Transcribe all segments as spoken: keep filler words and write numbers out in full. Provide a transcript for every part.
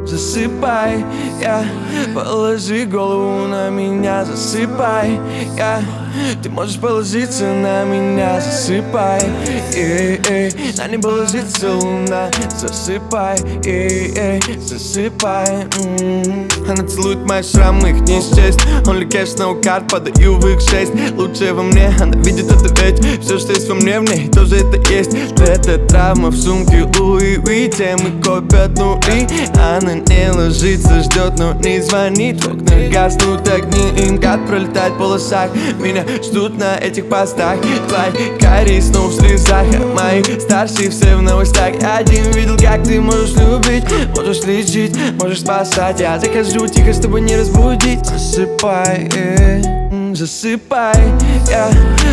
Засыпай, yeah. Положи голову на меня, засыпай, yeah. Ты можешь положиться на меня, засыпай, эй, эй. На небо ложится луна, засыпай, эй, эй. Засыпай, м-м. Она целует мои шрамы, их не счесть. Only cash, no card, подаю в их шесть. Лучшее во мне, она видит это ведь. Все, что есть во мне, в ней тоже это есть. Это травма в сумке Луи Уи. Темы копят нули, она не ложится, ждет, но не звонит. В окнах гаснут огни, им гад пролетает в полосах. Меня ждут на этих постах. Твои карие снова в слезах, а мои старшие все в новостях. Один видел, как ты можешь любить, можешь лечить, можешь спасать. Я захожу тихо, чтобы не разбудить. Засыпай, э, засыпай, yeah.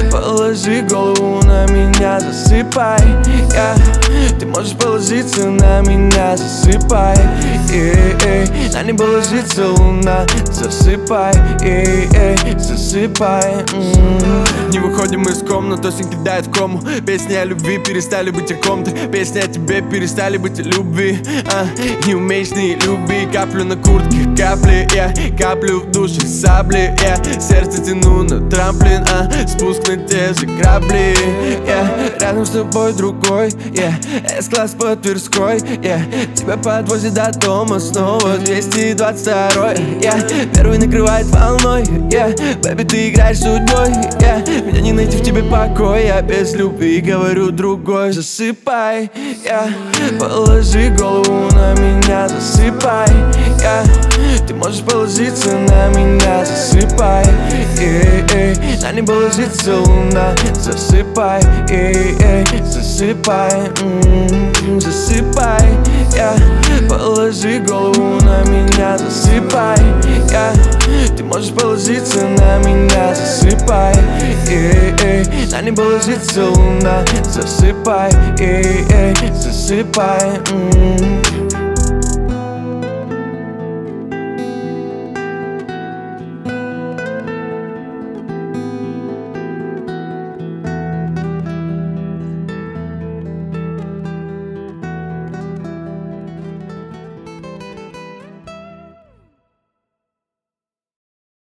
Положи голову на меня, засыпай, yeah. Ты можешь положиться на меня, засыпай, эй, эй. На небо ложится луна, засыпай, эй, эй. Засыпай, м-м. Не выходим из комнаты, осень кидает в кому. Песни о любви перестали быть о ком-то. Песни о тебе перестали быть о любви, а? Не умеешь не люби. Каплю на куртке, капли, я yeah. Каплю в душе сабли, я yeah. Сердце тяну на трамплин, а? Спуск на те же грабли, yeah. Рядом с тобой другой, yeah. С-класс по Тверской, yeah. Тебя подвозит до дома снова двести двадцать два, yeah. Первый накрывает волной, yeah. Бэби, ты играешь судьбой, yeah. Меня не найти в тебе покой, я без любви говорю другой. Засыпай, yeah. Положи голову на меня, засыпай, yeah. Ты можешь положиться на меня, засыпай, эй, эй. На небо ложится луна, засыпай, эй, эй. Засыпай, м-м, засыпай, yeah. Положи голову на меня, засыпай, yeah. Ты можешь положиться на меня, засыпай, эй, эй. На небо ложится луна, засыпай, эй, эй. Засыпай, м-м.